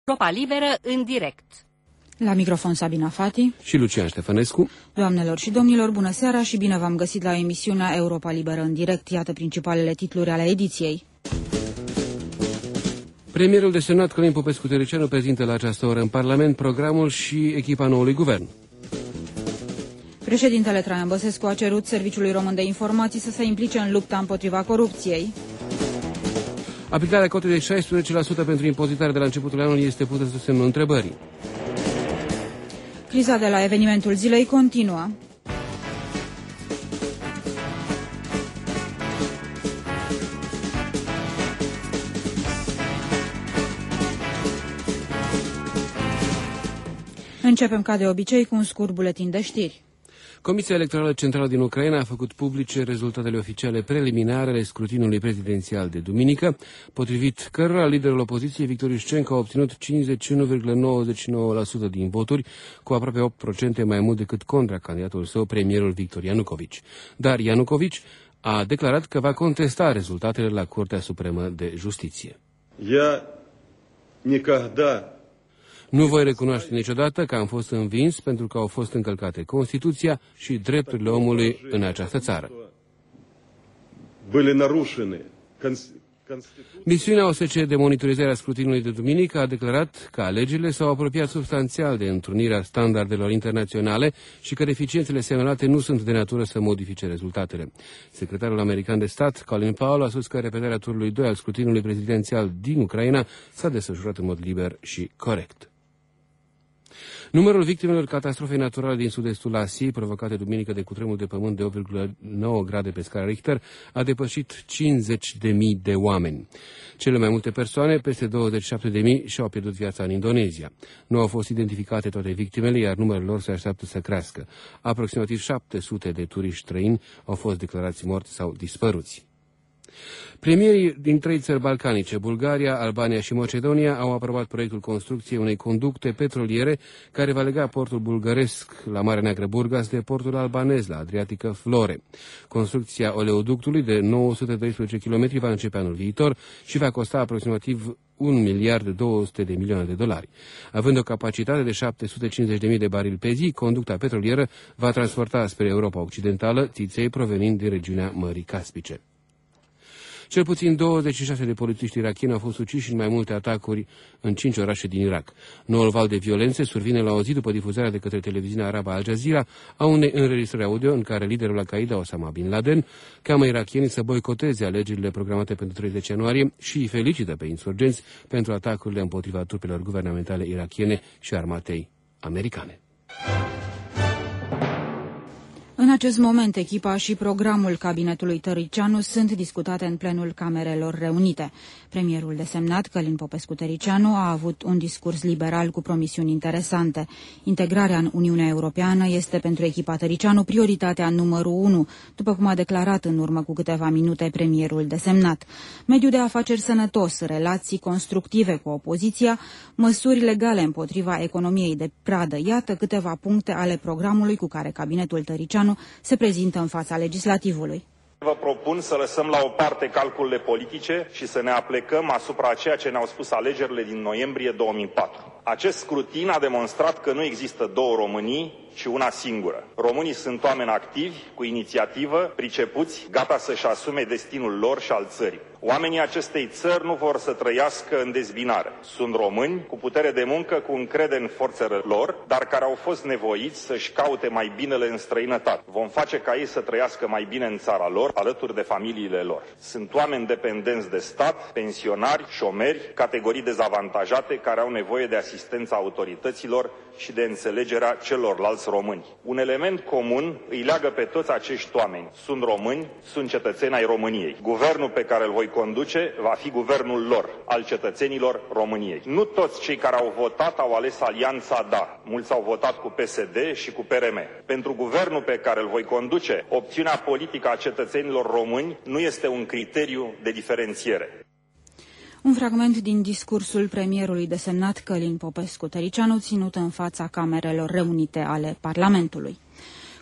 Europa Liberă în direct. La microfon Sabina Fati și Lucian Ștefănescu. Doamnelor și domnilor, bună seara și bine v-am găsit la emisiunea Europa Liberă în direct. Iată principalele titluri ale ediției. Premierul desemnat Călin Popescu-Tăriceanu prezintă la această oră în Parlament programul și echipa noului guvern. Președintele Traian Băsescu a cerut Serviciului Român de Informații să se implice în lupta împotriva corupției. Aplicarea cotei de 16% pentru impozitare de la începutul anului este pusă sub semnul întrebării. Criza de la evenimentul zilei continuă. Începem ca de obicei cu un scurt buletin de știri. Comisia Electorală Centrală din Ucraina a făcut publice rezultatele oficiale preliminare ale scrutinului prezidențial de duminică, potrivit cărora liderul opoziției Victor Iușcenko a obținut 51,99% din voturi, cu aproape 8% mai mult decât contra candidatul său, premierul Victor Ianukovici. Dar Ianukovici a declarat că va contesta rezultatele la Curtea Supremă de Justiție. Nu voi recunoaște niciodată că am fost învins pentru că au fost încălcate Constituția și drepturile omului în această țară. Misiunea OSCE de monitorizare a scrutinului de duminică a declarat că alegerile s-au apropiat substanțial de întrunirea standardelor internaționale și că deficiențele semnalate nu sunt de natură să modifice rezultatele. Secretarul american de stat, Colin Powell, a spus că repetarea turului 2 al scrutinului prezidențial din Ucraina s-a desfășurat în mod liber și corect. Numărul victimelor catastrofei naturale din sud-estul Asiei, provocate duminică de cutremur de pământ de 8,9 grade pe scară Richter, a depășit 50.000 de oameni. Cele mai multe persoane, peste 27.000, și-au pierdut viața în Indonezia. Nu au fost identificate toate victimele, iar numărul lor se așteaptă să crească. Aproximativ 700 de turiști străini au fost declarați morți sau dispăruți. Premierii din 3 țări balcanice, Bulgaria, Albania și Macedonia, au aprobat proiectul construcției unei conducte petroliere care va lega portul bulgăresc la Marea Neagră Burgas de portul albanez la Adriatică Flore. Construcția oleoductului de 912 km va începe anul viitor și va costa aproximativ 1.200 milioane de dolari. Având o capacitate de 750.000 de barili pe zi, conducta petrolieră va transporta spre Europa Occidentală țiței provenind din regiunea Mării Caspice. Cel puțin 26 de polițiști irakieni au fost uciși în mai multe atacuri în 5 orașe din Irak. Noul val de violențe survine la o zi după difuzarea de către televiziunea arabă Al Jazeera a unei înregistrări audio în care liderul Al-Qaeda, Osama Bin Laden, cheamă irakienii să boicoteze alegerile programate pentru 30 ianuarie și îi felicită pe insurgenți pentru atacurile împotriva trupelor guvernamentale irakiene și armatei americane. În acest moment, echipa și programul cabinetului Tăriceanu sunt discutate în plenul Camerelor Reunite. Premierul desemnat, Călin Popescu-Tăriceanu, a avut un discurs liberal cu promisiuni interesante. Integrarea în Uniunea Europeană este pentru echipa Tăriceanu prioritatea numărul 1, după cum a declarat în urmă cu câteva minute premierul desemnat. Mediul de afaceri sănătos, relații constructive cu opoziția, măsuri legale împotriva economiei de pradă. Iată câteva puncte ale programului cu care cabinetul Tăriceanu se prezintă în fața legislativului. Vă propun să lăsăm la o parte calculele politice și să ne aplecăm asupra ceea ce ne-au spus alegerile din noiembrie 2004. Acest scrutin a demonstrat că nu există două Românii, ci una singură. Românii sunt oameni activi, cu inițiativă, pricepuți, gata să-și asume destinul lor și al țării. Oamenii acestei țări nu vor să trăiască în dezbinare. Sunt români cu putere de muncă, cu încredere în forțele lor, dar care au fost nevoiți să-și caute mai binele în străinătate. Vom face ca ei să trăiască mai bine în țara lor, alături de familiile lor. Sunt oameni dependenți de stat, pensionari, șomeri, categorii dezavantajate care au nevoie de asistența autorităților și de înțelegerea celorlalți români. Un element comun îi leagă pe toți acești oameni. Sunt români, sunt cetățeni ai României. Guvernul pe care îl voi conduce va fi guvernul lor, al cetățenilor României. Nu toți cei care au votat au ales alianța DA. Mulți au votat cu PSD și cu PRM. Pentru guvernul pe care îl voi conduce, opțiunea politică a cetățenilor români nu este un criteriu de diferențiere. Un fragment din discursul premierului desemnat Călin Popescu-Tăriceanu ținut în fața Camerelor Reunite ale Parlamentului.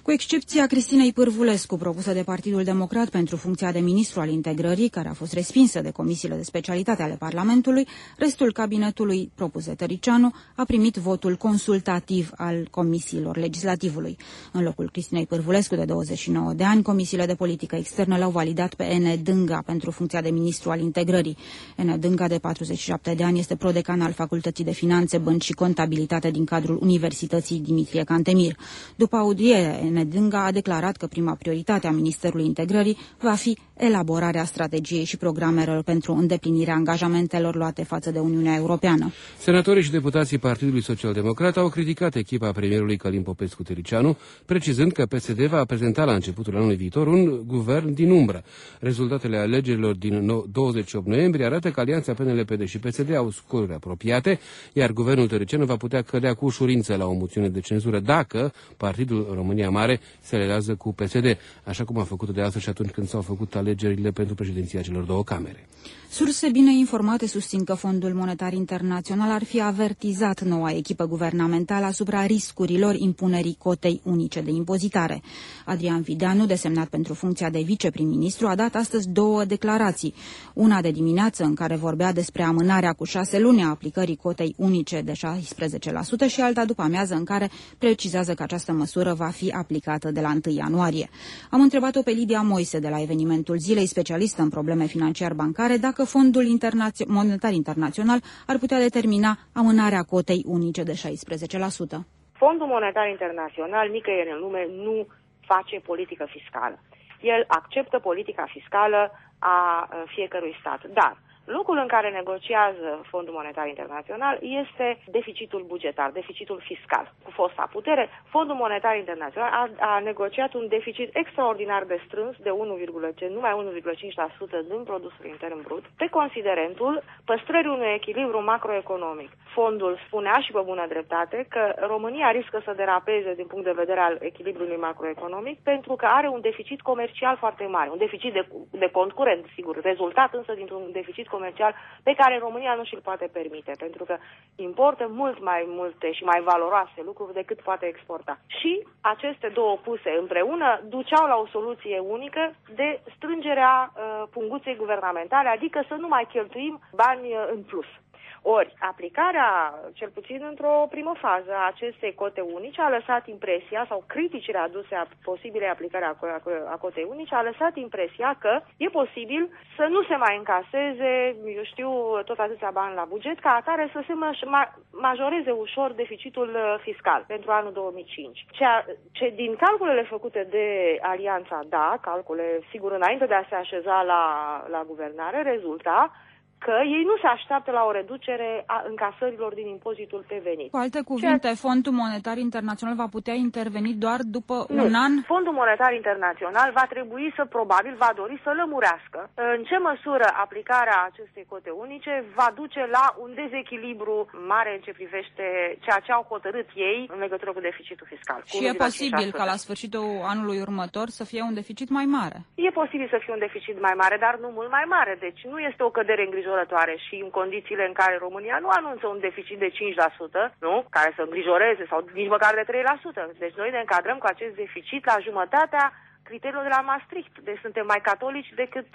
Cu excepția Cristinei Pârvulescu, propusă de Partidul Democrat pentru funcția de ministru al integrării, care a fost respinsă de comisiile de specialitate ale Parlamentului, restul cabinetului propus de Tăricianu a primit votul consultativ al comisiilor legislativului. În locul Cristinei Pârvulescu, de 29 de ani, comisiile de politică externă l-au validat pe Ene Dânga pentru funcția de ministru al integrării. Ene Dânga, de 47 de ani, este prodecan al Facultății de Finanțe, Bănci și Contabilitate din cadrul Universității Dimitrie Cantemir. După audiere, Ene Dânga a declarat că prima prioritate a Ministerului Integrării va fi elaborarea strategiei și programelor pentru îndeplinirea angajamentelor luate față de Uniunea Europeană. Senatorii și deputații Partidului Social-Democrat au criticat echipa premierului Călin Popescu-Tăricianu, precizând că PSD va prezenta la începutul anului viitor un guvern din umbră. Rezultatele alegerilor din 28 noiembrie arată că alianța PNL-PD și PSD au scoruri apropiate, iar guvernul tăricianu va putea cădea cu ușurință la o moțiune de cenzură dacă Partidul România Mare se aliază cu PSD, așa cum a făcut de altfel și atunci când s-au făcut alegerile pentru președinția celor două camere. Surse bine informate susțin că Fondul Monetar Internațional ar fi avertizat noua echipă guvernamentală asupra riscurilor impunerii cotei unice de impozitare. Adrian Videanu, desemnat pentru funcția de viceprim-ministru, a dat astăzi două declarații. Una de dimineață, în care vorbea despre amânarea cu 6 luni a aplicării cotei unice de 16% și alta după amiază, în care precizează că această măsură va fi aplicată de la 1 ianuarie. Am întrebat-o pe Lidia Moise de la Evenimentul Zilei, specialistă în probleme financiar-bancare, dacă Fondul Monetar Internațional ar putea determina amânarea cotei unice de 16%. Fondul Monetar Internațional nicăieri în lume nu face politică fiscală. El acceptă politica fiscală a fiecărui stat, dar locul în care negociază Fondul Monetar Internațional este deficitul bugetar, deficitul fiscal. Cu fosta putere, Fondul Monetar Internațional a negociat un deficit extraordinar de strâns de numai 1,5% din produsul intern brut, pe considerentul păstrării unui echilibru macroeconomic. Fondul spunea și pe bună dreptate că România riscă să derapeze din punct de vedere al echilibrului macroeconomic pentru că are un deficit comercial foarte mare, un deficit de cont curent, sigur, rezultat însă dintr-un deficit comercial pe care România nu și-l poate permite, pentru că importă mult mai multe și mai valoroase lucruri decât poate exporta. Și aceste două puse împreună duceau la o soluție unică de strângerea punguței guvernamentale, adică să nu mai cheltuim bani în plus. Ori, aplicarea, cel puțin într-o primă fază, a acestei cote unice a lăsat impresia, sau criticile aduse a posibilei aplicări a cotei unice, a lăsat impresia că e posibil să nu se mai încaseze, eu știu, tot atâția bani la buget, ca atare să se majoreze ușor deficitul fiscal pentru anul 2005. Ce din calculele făcute de Alianța, da, calcule, sigur, înainte de a se așeza la guvernare, rezulta că ei nu se așteaptă la o reducere a încasărilor din impozitul pe venit. Cu alte cuvinte, Fondul Monetar Internațional va putea interveni doar după un an? Fondul Monetar Internațional va trebui probabil va dori să lămurească în ce măsură aplicarea acestei cote unice va duce la un dezechilibru mare în ce privește ceea ce au hotărât ei în legătură cu deficitul fiscal. Și e posibil ca la sfârșitul anului următor să fie un deficit mai mare? E posibil să fie un deficit mai mare, dar nu mult mai mare. Deci nu este o cădere îngrijorătoare și în condițiile în care România nu anunță un deficit de 5%, nu? Care să îngrijoreze, sau nici măcar de 3%. Deci noi ne încadrăm cu acest deficit la jumătatea criteriilor de la Maastricht. Deci suntem mai catolici decât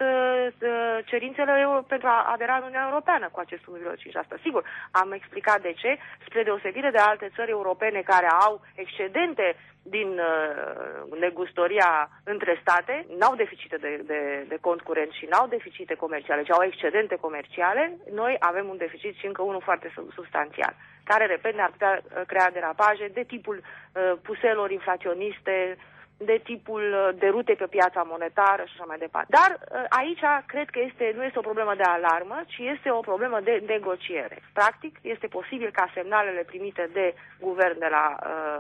cerințele pentru a adera în Uniunea Europeană cu acest 1,5%. Sigur, am explicat de ce, spre deosebire de alte țări europene care au excedente din negustoria între state, n-au deficite de cont curent și n-au deficite comerciale, ci au excedente comerciale, noi avem un deficit și încă unul foarte substanțial, care, repet, ne-ar putea crea derapaje de tipul puselor inflaționiste, de tipul de rute pe piața monetară și așa mai departe. Dar aici cred că nu este o problemă de alarmă, ci este o problemă de negociere. Practic, este posibil ca semnalele primite de guvern, de la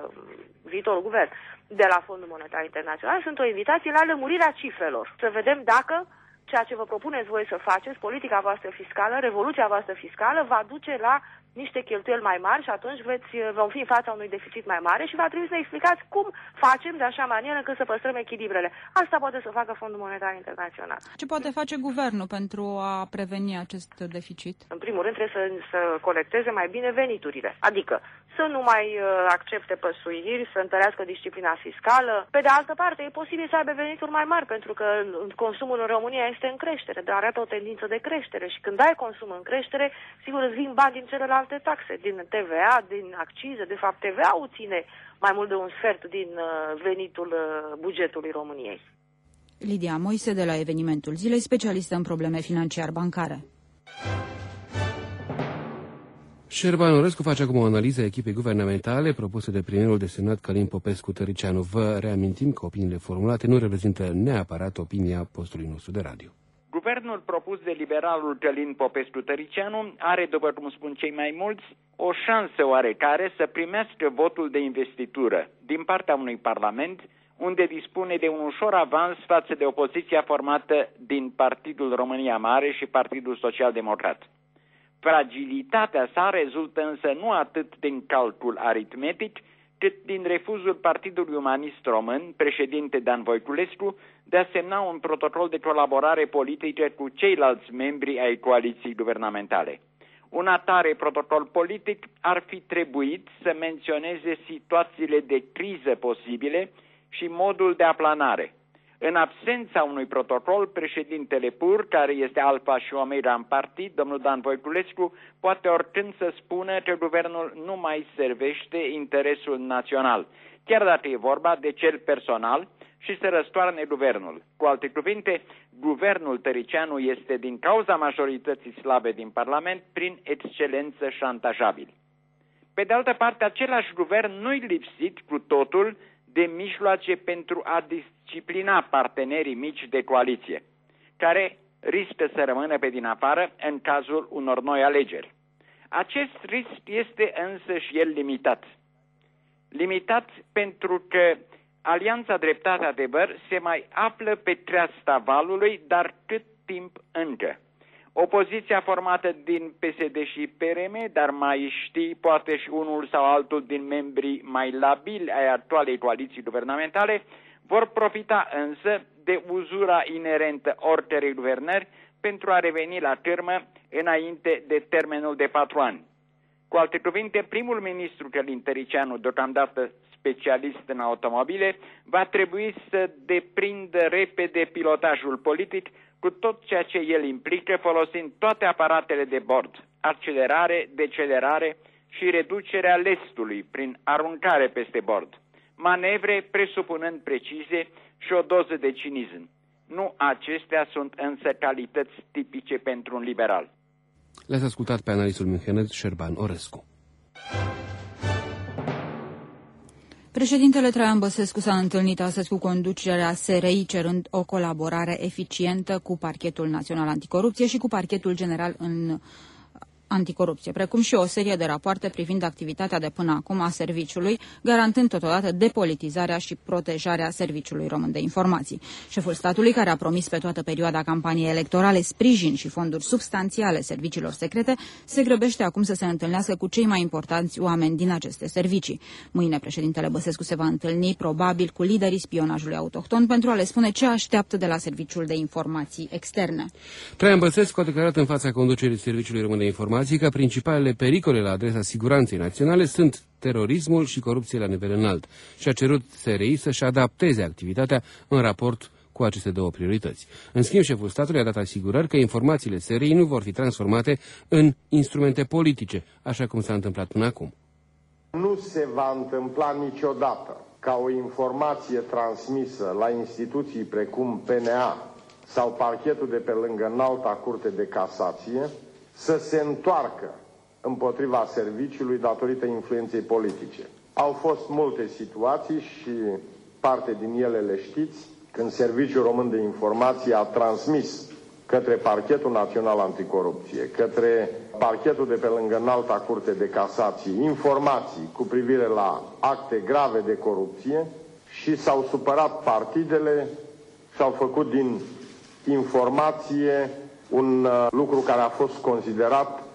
viitorul guvern, de la Fondul Monetar Internațional, sunt o invitație la lămurirea cifrelor. Să vedem dacă ceea ce vă propuneți voi să faceți, politica voastră fiscală, revoluția voastră fiscală, va duce la niște cheltuieli mai mari și atunci vom fi în fața unui deficit mai mare și va trebui să ne explicați cum facem de așa manieră încât să păstrăm echilibrele. Asta poate să facă Fondul Monetar Internațional. Ce poate face guvernul pentru a preveni acest deficit? În primul rând trebuie să colecteze mai bine veniturile, adică să nu mai accepte păsuiri, să întărească disciplina fiscală. Pe de altă parte, e posibil să aibă venituri mai mari, pentru că consumul în România este în creștere, dar arată o tendință de creștere și când ai consum în creștere, sigur îți vin bani din celelalte taxe, din TVA, din accize. De fapt, TVA-ul ține mai mult de un sfert din venitul bugetului României. Lidia Moise de la Evenimentul Zilei, specialistă în probleme financiar-bancare. Șerban Orescu face acum o analiză a echipei guvernamentale propuse de premierul desemnat Călin Popescu-Tăriceanu. Vă reamintim că opiniile formulate nu reprezintă neapărat opinia postului nostru de radio. Guvernul propus de liberalul Călin Popescu-Tăriceanu are, după cum spun cei mai mulți, o șansă oarecare să primească votul de investitură din partea unui parlament unde dispune de un ușor avans față de opoziția formată din Partidul România Mare și Partidul Social Democrat. Fragilitatea sa rezultă însă nu atât din calcul aritmetic, cât din refuzul Partidului Umanist Român, președinte Dan Voiculescu, de a semna un protocol de colaborare politică cu ceilalți membri ai coaliției guvernamentale. Un atare protocol politic ar fi trebuit să menționeze situațiile de criză posibile și modul de aplanare. În absența unui protocol, președintele pur, care este alfa și omega în partid, domnul Dan Voiculescu, poate oricând să spună că guvernul nu mai servește interesul național, chiar dacă e vorba de cel personal, și să răstoarne guvernul. Cu alte cuvinte, guvernul Tăriceanu este, din cauza majorității slabe din Parlament, prin excelență șantajabil. Pe de altă parte, același guvern nu-i lipsit cu totul de mijloace pentru a disciplina partenerii mici de coaliție, care riscă să rămână pe din afară în cazul unor noi alegeri. Acest risc este însă și el limitat. Limitat pentru că Alianța Dreptate-Adevăr se mai află pe creasta valului, dar cât timp încă. Opoziția formată din PSD și PRM, dar mai știi poate și unul sau altul din membrii mai labili ai actualei coaliții guvernamentale, vor profita însă de uzura inerentă oricărei guvernări pentru a reveni la târmă înainte de termenul de 4 ani. Cu alte cuvinte, primul ministru Călin Tăriceanu, deocamdată specialist în automobile, va trebui să deprindă repede pilotajul politic cu tot ceea ce el implică, folosind toate aparatele de bord, accelerare, decelerare și reducerea lestului prin aruncare peste bord, manevre presupunând precizie și o doză de cinism. Nu acestea sunt însă calități tipice pentru un liberal. Le-ați ascultat pe analistul münchenez Șerban Orescu. Președintele Traian Băsescu s-a întâlnit astăzi cu conducerea SRI, cerând o colaborare eficientă cu Parchetul Național Anticorupție și cu Parchetul General în Anticorupție, precum și o serie de rapoarte privind activitatea de până acum a serviciului, garantând totodată depolitizarea și protejarea Serviciului Român de Informații. Șeful statului, care a promis pe toată perioada campaniei electorale sprijin și fonduri substanțiale serviciilor secrete, se grăbește acum să se întâlnească cu cei mai importanți oameni din aceste servicii. Mâine președintele Băsescu se va întâlni probabil cu liderii spionajului autohton pentru a le spune ce așteaptă de la Serviciul de Informații Externe. Traian Băsescu a declarat în fața conducerii Serviciului Român de Informații că principalele pericole la adresa siguranței naționale sunt terorismul și corupție la nivel înalt și a cerut SRI să-și adapteze activitatea în raport cu aceste două priorități. În schimb, șeful statului a dat asigurări că informațiile SRI nu vor fi transformate în instrumente politice, așa cum s-a întâmplat până acum. Nu se va întâmpla niciodată ca o informație transmisă la instituții precum PNA sau parchetul de pe lângă Înalta Curte de Casație să se întoarcă împotriva serviciului datorită influenței politice. Au fost multe situații și parte din ele le știți, când Serviciul Român de Informații a transmis către Parchetul Național Anticorupție, către parchetul de pe lângă Înalta Curte de Casație, informații cu privire la acte grave de corupție și s-au supărat partidele și au făcut din informație un lucru care a fost considerat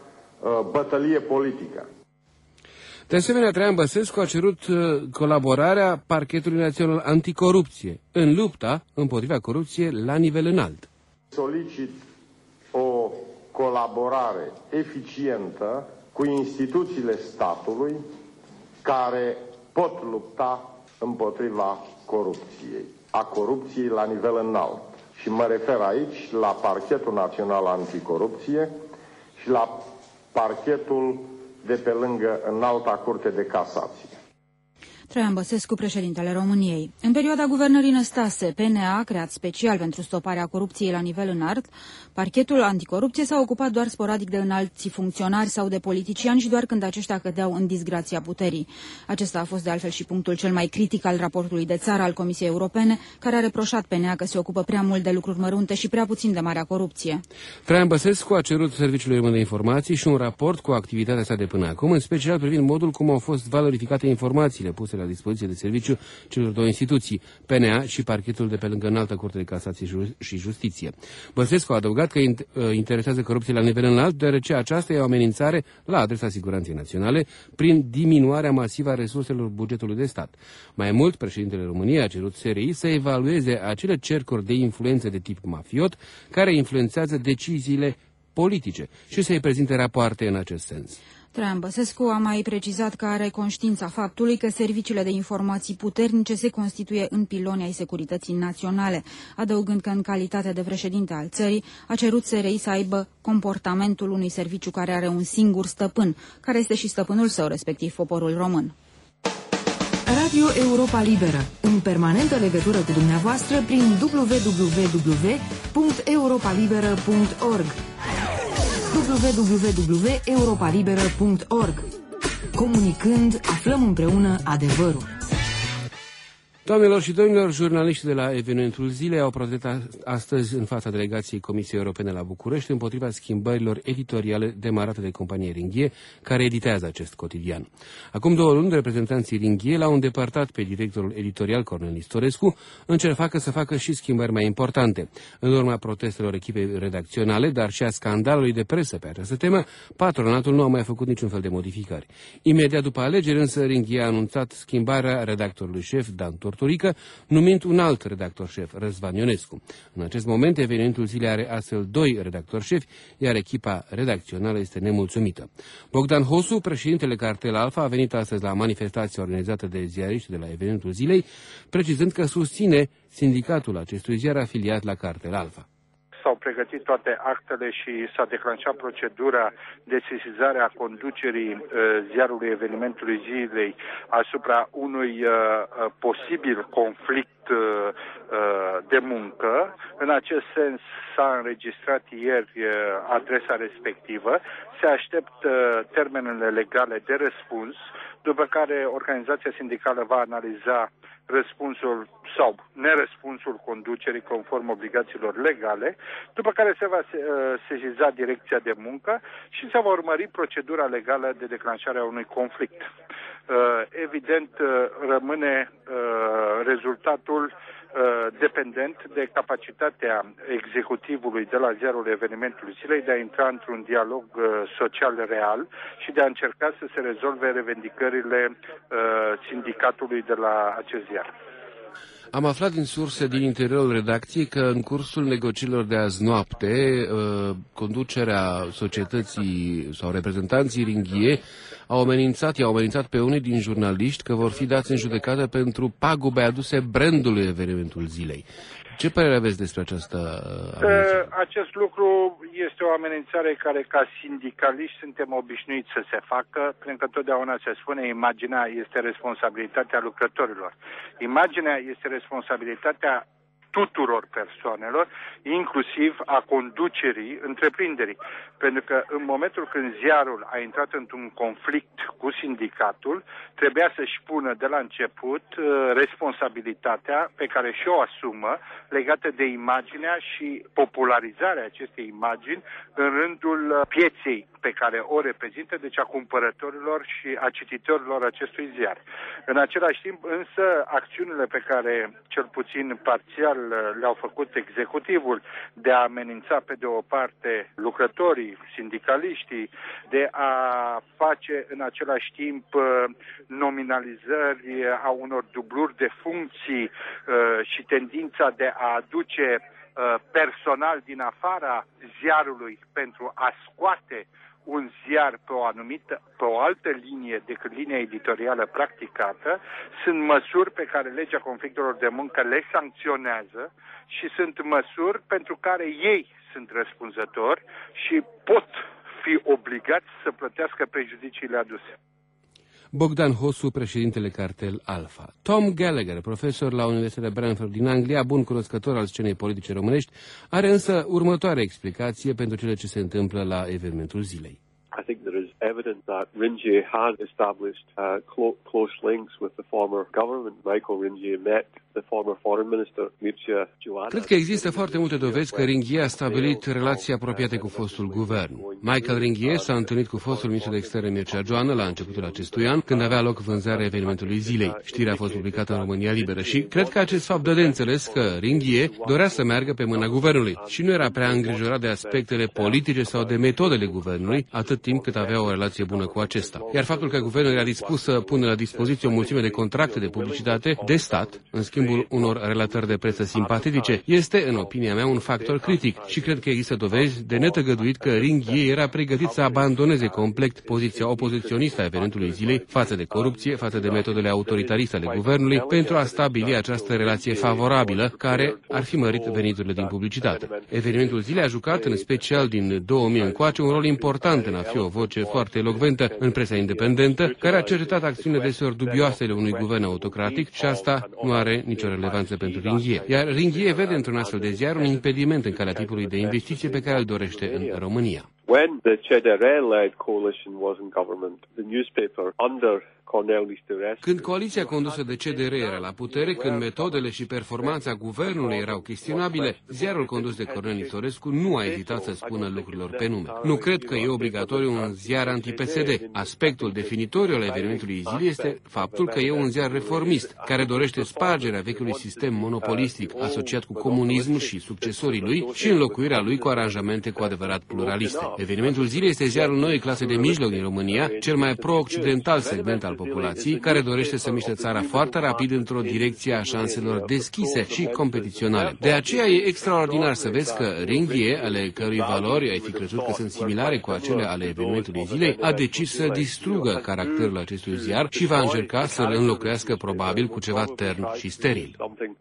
bătălie politică. De asemenea, Traian Băsescu a cerut colaborarea Parchetului Național Anticorupție în lupta împotriva corupției la nivel înalt. Solicit o colaborare eficientă cu instituțiile statului care pot lupta împotriva corupției, a corupției la nivel înalt. Și mă refer aici la Parchetul Național Anticorupție și la Parchetul de pe lângă Înalta Curte de Casație. Traian Băsescu, președintele României. În perioada guvernării Năstase, PNA, creat special pentru stoparea corupției la nivel înalt, Parchetul Anticorupție s-a ocupat doar sporadic de înalți funcționari sau de politiciani și doar când aceștia cădeau în disgrația puterii. Acesta a fost de altfel și punctul cel mai critic al raportului de țară al Comisiei Europene, care a reproșat PNA că se ocupă prea mult de lucruri mărunte și prea puțin de marea corupție. Traian Băsescu a cerut Serviciului Român de Informații și un raport cu activitatea sa de până acum, în special privind modul cum au fost valorificate informațiile puse la dispoziție de serviciu celor două instituții, PNA și Parchetul de pe lângă Înaltă Curte de Casație și Justiție. Băsescu a adăugat că interesează corupția la nivel înalt, deoarece aceasta e o amenințare la adresa siguranței naționale prin diminuarea masivă a resurselor bugetului de stat. Mai mult, președintele României a cerut SRI să evalueze acele cercuri de influență de tip mafiot care influențează deciziile politice și să-i prezinte rapoarte în acest sens. Traian Băsescu a mai precizat că are conștiința faptului că serviciile de informații puternice se constituie în piloni ai securității naționale, adăugând că în calitate de președinte al țării a cerut SRI să aibă comportamentul unui serviciu care are un singur stăpân, care este și stăpânul său, respectiv poporul român. Radio Europa Liberă, în permanentă legătură cu dumneavoastră prin www.europalibera.org www.europalibera.org. Comunicând, aflăm împreună adevărul. Doamnelor și domnilor, jurnaliștii de la Evenimentul Zilei au protestat astăzi în fața delegației Comisiei Europene la București împotriva schimbărilor editoriale demarate de compania Ringhie, care editează acest cotidian. Acum 2 luni, reprezentanții Ringhie l-au îndepărtat pe directorul editorial Cornel Nistorescu, încercă să facă și schimbări mai importante. În urma protestelor echipei redacționale, dar și a scandalului de presă pe această temă, patronatul nu a mai făcut niciun fel de modificări. Imediat după alegeri, însă, Ringhie a anunțat schimbarea redactorului șef Dan Tortorică, numind un alt redactor șef, Răzvan Ionescu. În acest moment, Evenimentul Zilei are astfel 2 redactori șefi, iar echipa redacțională este nemulțumită. Bogdan Hosu, președintele Cartel Alfa, a venit astăzi la manifestația organizată de ziariști de la Evenimentul Zilei, precizând că susține sindicatul acestui ziar afiliat la Cartel Alfa. S-au pregătit toate actele și s-a declanșat procedura de sesizare a conducerii ziarului Evenimentului Zilei asupra unui posibil conflict de muncă. În acest sens s-a înregistrat ieri adresa respectivă. Se așteaptă termenele legale de răspuns, după care organizația sindicală va analiza răspunsul sau nerăspunsul conducerii conform obligațiilor legale, după care se va sesiza direcția de muncă și se va urmări procedura legală de declanșare a unui conflict. Evident, rămâne rezultatul dependent de capacitatea executivului de la ziarul Evenimentul Zilei de a intra într-un dialog social real și de a încerca să se rezolve revendicările sindicatului de la acest ziar. Am aflat din surse din interiorul redacției că în cursul negocierilor de azi noapte, conducerea societății sau reprezentanții Ringhie i-au amenințat pe unii din jurnaliști că vor fi dați în judecată pentru pagube aduse brandului Evenimentul Zilei. Ce părere aveți despre această amenințare? Acest lucru este o amenințare care, ca sindicaliști, suntem obișnuiți să se facă, pentru că totdeauna se spune imaginea este responsabilitatea lucrătorilor. Imaginea este responsabilitatea tuturor persoanelor, inclusiv a conducerii întreprinderii. Pentru că în momentul când ziarul a intrat într-un conflict cu sindicatul, trebuia să-și pună de la început responsabilitatea pe care și-o asumă legată de imaginea și popularizarea acestei imagini în rândul pieței pe care o reprezintă, deci a cumpărătorilor și a cititorilor acestui ziar. În același timp, însă, acțiunile pe care, cel puțin parțial, le-au făcut executivul de a amenința pe de o parte lucrătorii, sindicaliștii, de a face în același timp nominalizări a unor dubluri de funcții și tendința de a aduce personal din afara ziarului pentru a scoate un ziar pe o altă linie decât linia editorială practicată, sunt măsuri pe care legea conflictelor de muncă le sancționează și sunt măsuri pentru care ei sunt răspunzători și pot fi obligați să plătească prejudiciile aduse. Bogdan Hosu, președintele cartel Alpha. Tom Gallagher, profesor la Universitatea Branford din Anglia, bun cunoscător al scenei politice românești, are însă următoarea explicație pentru cele ce se întâmplă la evenimentul zilei. I think there is evidence that Ringier has established close links with the former government. Michael Ringier met the former foreign minister, Mircea Joana. Cred că există foarte multe dovezi că Ringier a stabilit relații apropiate cu fostul guvern. Michael Ringier s-a întâlnit cu fostul ministru de externe Mircea Joana la începutul acestui an, când avea loc vânzarea evenimentului zilei. Știrea a fost publicată în România Liberă și cred că acest fapt dă de înțeles că Ringier dorea să meargă pe mâna guvernului și nu era prea îngrijorat de aspectele politice sau de metodele guvernului, atât timp cât avea o relație bună cu acesta. Iar faptul că guvernul era dispus să pună la dispoziție o mulțime de contracte de publicitate de stat, în schimbul unor relatări de presă simpatetice, este, în opinia mea, un factor critic și cred că există dovezi de netăgăduit că Ringier era pregătit să abandoneze complet poziția opoziționistă a evenimentului zilei față de corupție, față de metodele autoritariste ale guvernului, pentru a stabili această relație favorabilă care ar fi mărit veniturile din publicitate. Evenimentul zilei a jucat, în special din 2000 încoace, un rol important în a fi o voce foarte elocventă în presa independentă, care a cercetat acțiunile deseori dubioase ale unui guvern autocratic și asta nu are nicio relevanță pentru Ringier. Iar Ringier vede într-un astfel de ziar un impediment în calea tipului de investiție pe care îl dorește în România. When the CDR-led coalition was in government, the newspaper under Când coaliția condusă de CDR era la putere, când metodele și performanța guvernului erau chestionabile, ziarul condus de Cornel Nistorescu nu a ezitat să spună lucrurilor pe nume. Nu cred că e obligatoriu un ziar anti-PSD. Aspectul definitoriu al evenimentului zilei este faptul că e un ziar reformist, care dorește spargerea vechiului sistem monopolistic asociat cu comunismul și succesorii lui și înlocuirea lui cu aranjamente cu adevărat pluraliste. Evenimentul zilei este ziarul noii clase de mijloc din România, cel mai pro-occidental segment al populației, care dorește să miște țara foarte rapid într-o direcție a șanselor deschise și competiționale. De aceea e extraordinar să vezi că Ringier, ale cărui valori ai fi crezut că sunt similare cu acele ale evenimentului zilei, a decis să distrugă caracterul acestui ziar și va încerca să-l înlocuiască probabil cu ceva tern și steril.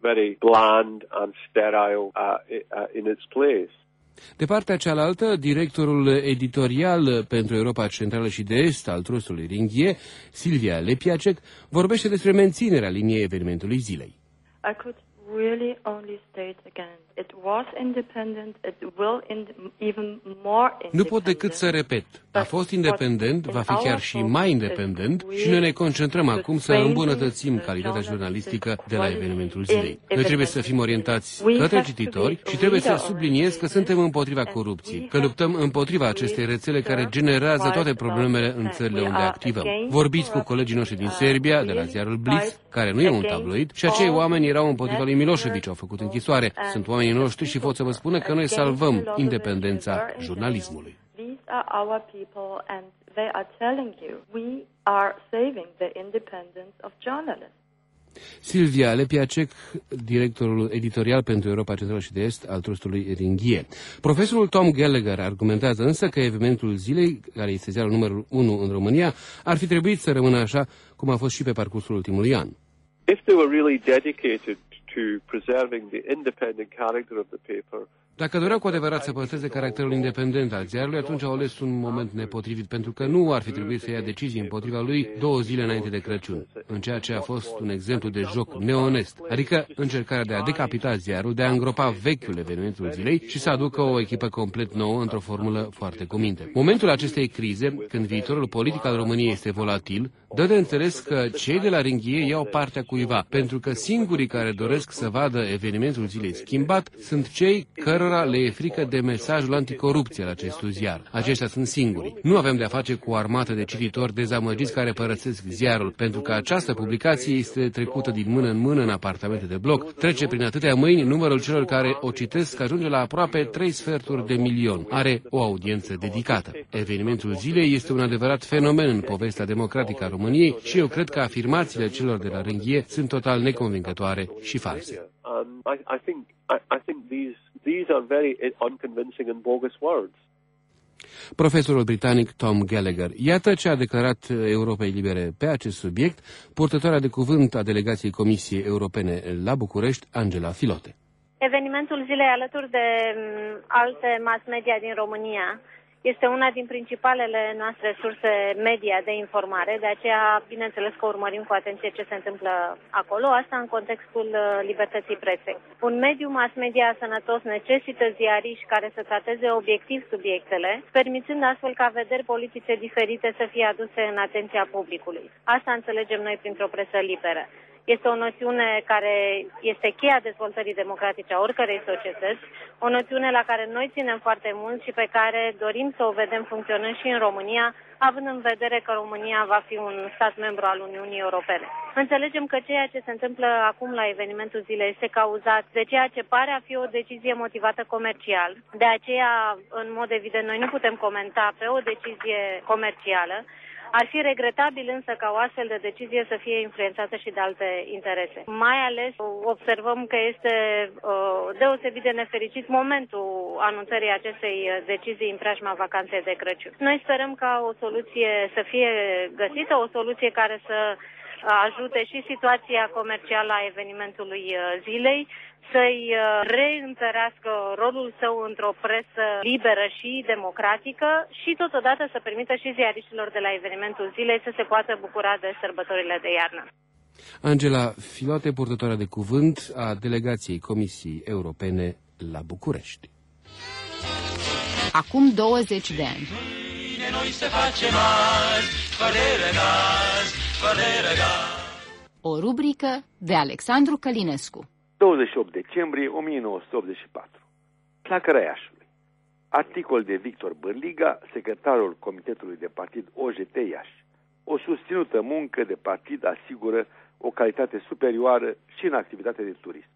De partea cealaltă, directorul editorial pentru Europa Centrală și de Est al trustului Ringier, Silvia Lepiacek, vorbește despre menținerea liniei evenimentului zilei. Really only state again, it was independent, it will even more independent. Nu pot decât să repet, a fost independent, va fi chiar și mai independent și noi ne concentrăm acum să îmbunătățim calitatea jurnalistică de la evenimentul zilei. Noi trebuie să fim orientați către cititori și trebuie să subliniez că suntem împotriva corupției, că luptăm împotriva acestei rețele care generează toate problemele în țările unde activăm. Vorbiți cu colegii noștri din Serbia, de la ziarul Blitz, care nu e un tabloid, și acei oameni erau împotriva lui Milosevic, au făcut închisoare. Sunt oamenii noștri și pot să vă spun că noi salvăm independența jurnalismului. Silvia Lepiacek, directorul editorial pentru Europa Centrală și de Est al trustului Ringier. Profesorul Tom Gallagher argumentează însă că evenimentul zilei, care este ziarul numărul 1 în România, ar fi trebuit să rămână așa cum a fost și pe parcursul ultimului an. If they were really dedicated to preserving the independent character of the paper, dacă doreau cu adevărat să păstreze caracterul independent al ziarului, atunci au ales un moment nepotrivit, pentru că nu ar fi trebuit să ia decizii împotriva lui 2 zile înainte de Crăciun, în ceea ce a fost un exemplu de joc neonest, adică încercarea de a decapita ziarul, de a îngropa vechiul evenimentul zilei și să aducă o echipă complet nouă într-o formulă foarte cu minte. Momentul acestei crize, când viitorul politic al României este volatil, Dă de înțeles că cei de la Ringhie iau partea cuiva, pentru că singurii care doresc să vadă evenimentul zilei schimbat sunt cei cărora le e frică de mesajul anticorupție al acestui ziar. Aceștia sunt singuri. Nu avem de-a face cu o armată de cititori dezamăgiți care părăsesc ziarul, pentru că această publicație este trecută din mână în mână în apartamente de bloc, trece prin atâtea mâini, numărul celor care o citesc ajunge la aproape 3/4 Are o audiență dedicată. Evenimentul zilei este un adevărat fenomen în povestea democratică a României și eu cred că afirmațiile celor de la Ringhie sunt total neconvingătoare și false. I think these are very unconvincing and bogus words. Profesorul britanic Tom Gallagher. Iată ce a declarat Europei Libere pe acest subiect purtătoarea de cuvânt a delegației Comisiei Europene la București, Angela Filote. Evenimentul zilei alături de alte mass media din România este una din principalele noastre surse media de informare, de aceea, bineînțeles că urmărim cu atenție ce se întâmplă acolo, asta în contextul libertății presei. Un mediu mass media sănătos necesită ziariști care să trateze obiectiv subiectele, permițând astfel ca vederi politice diferite să fie aduse în atenția publicului. Asta înțelegem noi printr-o presă liberă. Este o noțiune care este cheia dezvoltării democratice a oricărei societăți, o noțiune la care noi ținem foarte mult și pe care dorim să o vedem funcționând și în România, având în vedere că România va fi un stat membru al Uniunii Europene. Înțelegem că ceea ce se întâmplă acum la evenimentul zilei este cauzat de ceea ce pare a fi o decizie motivată comercial. De aceea, în mod evident, noi nu putem comenta pe o decizie comercială. Ar fi regretabil însă ca o astfel de decizie să fie influențată și de alte interese. Mai ales observăm că este deosebit de nefericit momentul anunțării acestei decizii în preajma vacanței de Crăciun. Noi sperăm ca o soluție să fie găsită, o soluție care să ajute și situația comercială a evenimentului zilei, să-i reîntărească rolul său într-o presă liberă și democratică și totodată să permită și ziariștilor de la evenimentul zilei să se poată bucura de sărbătorile de iarnă. Angela Filote, purtătoarea de cuvânt a delegației Comisiei Europene la București. Acum 20 de ani. Noi se face mari, O rubrică de Alexandru Călinescu. 28 decembrie 1984. Flacăra Iașului. Articol de Victor Bărliga, secretarul Comitetului de Partid OJT Iași. O susținută muncă de partid asigură o calitate superioară și în activitate de turism.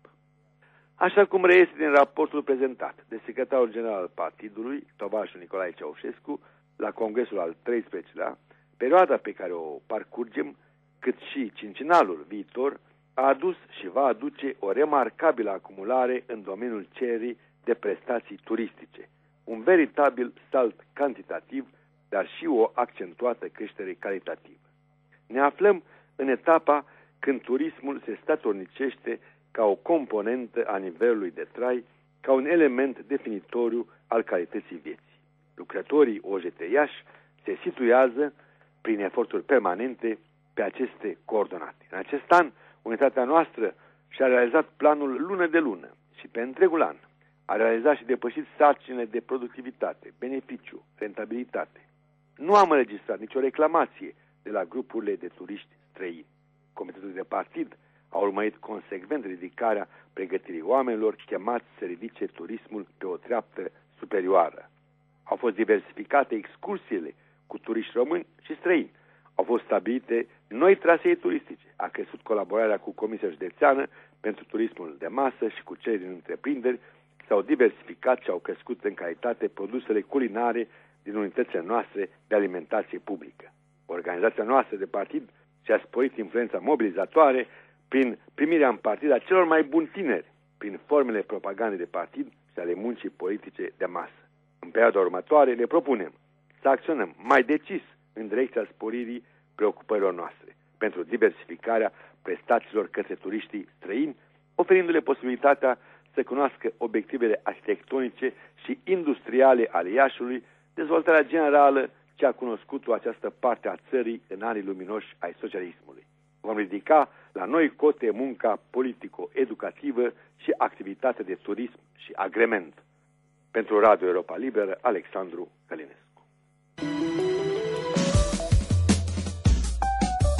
Așa cum reiese din raportul prezentat de secretarul general al partidului, tovarășul Nicolae Ceaușescu, la congresul al 13-lea, perioada pe care o parcurgem, cât și cincinalul viitor, a adus și va aduce o remarcabilă acumulare în domeniul cererii de prestații turistice, un veritabil salt cantitativ, dar și o accentuată creștere calitativă. Ne aflăm în etapa când turismul se statornicește ca o componentă a nivelului de trai, ca un element definitoriu al calității vieții. Lucrătorii OJT Iași se situează, prin eforturi permanente, pe aceste coordonate. În acest an, unitatea noastră și-a realizat planul lună de lună și pe întregul an a realizat și depășit sarcinile de productivitate, beneficiu, rentabilitate. Nu am înregistrat nicio reclamație de la grupurile de turiști străini. Comitetul de partid a urmărit consecvent ridicarea pregătirii oamenilor chemați să ridice turismul pe o treaptă superioară. Au fost diversificate excursiile cu turiști români și străini. Au fost stabilite noi trasee turistice. A crescut colaborarea cu Comisia Județeană pentru turismul de masă și cu cei din întreprinderi. S-au diversificat și au crescut în calitate produsele culinare din unitățile noastre de alimentație publică. Organizația noastră de partid și-a sporit influența mobilizatoare prin primirea în partid a celor mai buni tineri, prin formele propagandei de partid și ale muncii politice de masă. În perioada următoare le propunem să acționăm mai decis în direcția sporirii preocupărilor noastre pentru diversificarea prestațiilor către turiștii străini, oferindu-le posibilitatea să cunoască obiectivele arhitectonice și industriale ale Iașului, dezvoltarea generală ce a cunoscut-o această parte a țării în anii luminoși ai socialismului. Vom ridica la noi cote munca politico-educativă și activitatea de turism și agrement. Pentru Radio Europa Liberă, Alexandru Călinescu.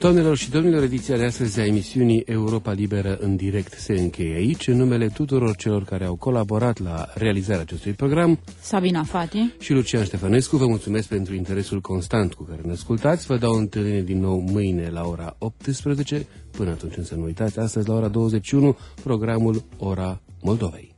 Doamnelor și domnilor, ediția de astăzi a emisiunii Europa Liberă în direct se încheie aici. În numele tuturor celor care au colaborat la realizarea acestui program, Sabina Fati și Lucian Ștefănescu, vă mulțumesc pentru interesul constant cu care ne ascultați. Vă dau întâlnire din nou mâine la ora 18. Până atunci însă nu uitați, astăzi la ora 21, programul Ora Moldovei.